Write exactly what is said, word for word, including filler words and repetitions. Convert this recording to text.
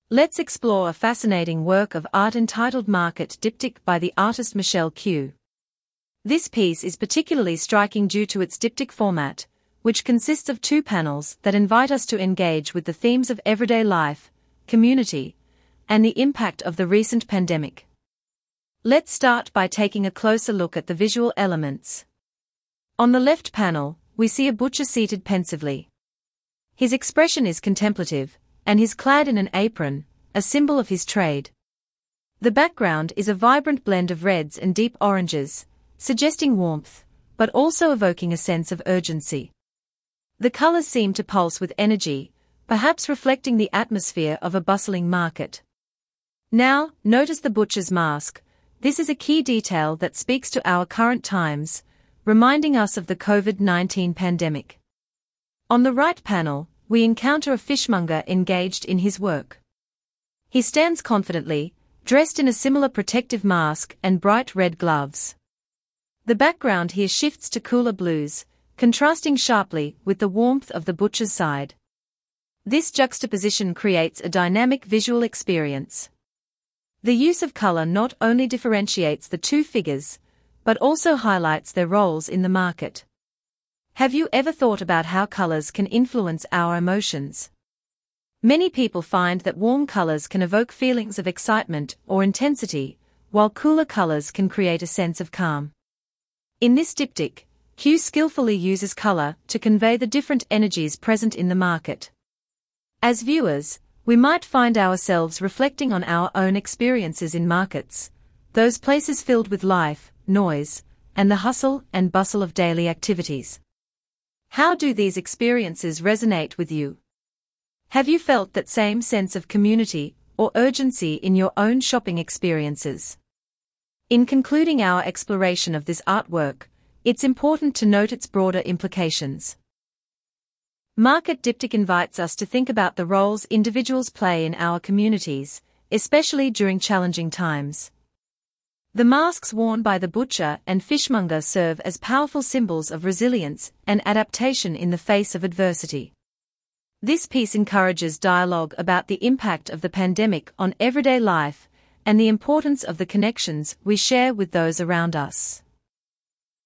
Let's explore a fascinating work of art entitled Market Diptych by the artist Michelle Q. This piece is particularly striking due to its diptych format, which consists of two panels that invite us to engage with the themes of everyday life, community, and the impact of the recent pandemic. Let's start by taking a closer look at the visual elements. On the left panel, we see a butcher seated pensively. His expression is contemplative, and he's clad in an apron, a symbol of his trade. The background is a vibrant blend of reds and deep oranges, suggesting warmth, but also evoking a sense of urgency. The colors seem to pulse with energy, perhaps reflecting the atmosphere of a bustling market. Now, notice the butcher's mask. This is a key detail that speaks to our current times, reminding us of the COVID nineteen pandemic. On the right panel, we encounter a fishmonger engaged in his work. He stands confidently, dressed in a similar protective mask and bright red gloves. The background here shifts to cooler blues, contrasting sharply with the warmth of the butcher's side. This juxtaposition creates a dynamic visual experience. The use of color not only differentiates the two figures, but also highlights their roles in the market. Have you ever thought about how colors can influence our emotions? Many people find that warm colors can evoke feelings of excitement or intensity, while cooler colors can create a sense of calm. In this diptych, Q skillfully uses color to convey the different energies present in the market. As viewers, we might find ourselves reflecting on our own experiences in markets, those places filled with life, noise, and the hustle and bustle of daily activities. How do these experiences resonate with you? Have you felt that same sense of community or urgency in your own shopping experiences? In concluding our exploration of this artwork, it's important to note its broader implications. Market Diptych invites us to think about the roles individuals play in our communities, especially during challenging times. The masks worn by the butcher and fishmonger serve as powerful symbols of resilience and adaptation in the face of adversity. This piece encourages dialogue about the impact of the pandemic on everyday life and the importance of the connections we share with those around us.